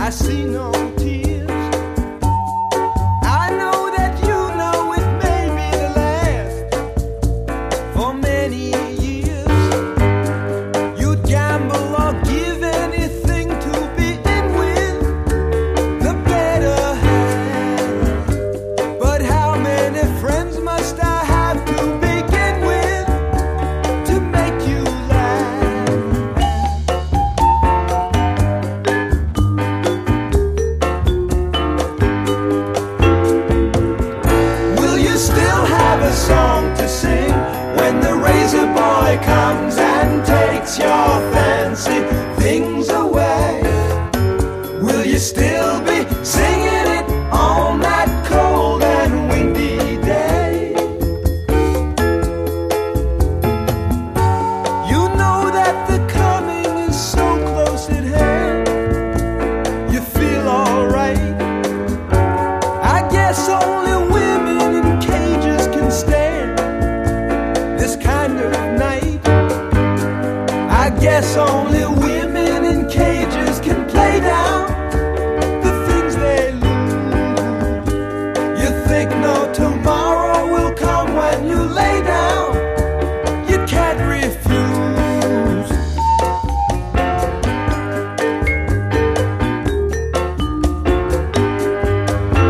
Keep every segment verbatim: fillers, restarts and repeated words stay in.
see no tears. I know that you know it may be the last for many years. You'd gamble or give anything to be in with the better half. But how many friends must I have to begin with to make you laugh? Will you still have a song to sing when the razor boy comes and takes your fancy things away? Will you still be singing it on that cold and windy day? You know that the coming is so close at hand. You feel alright. I guess only women in cages can stand this kind of night. I guess only women in cages can play down the things they lose. You think no tomorrow will come when you lay down. You can't refuse.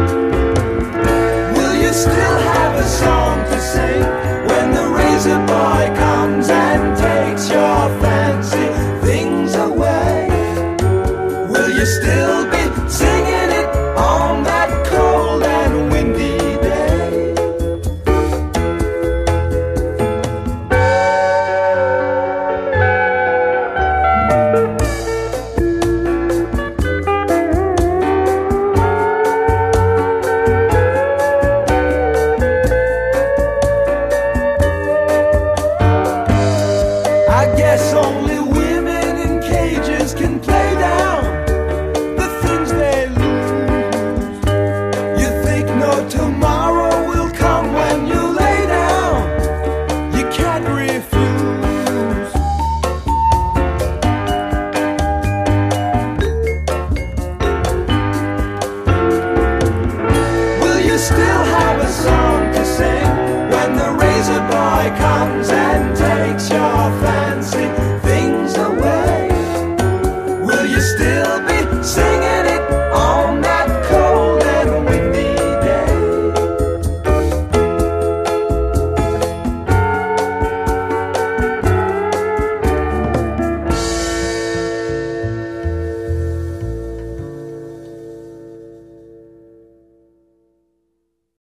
Will you still have a song to sing when the razor boy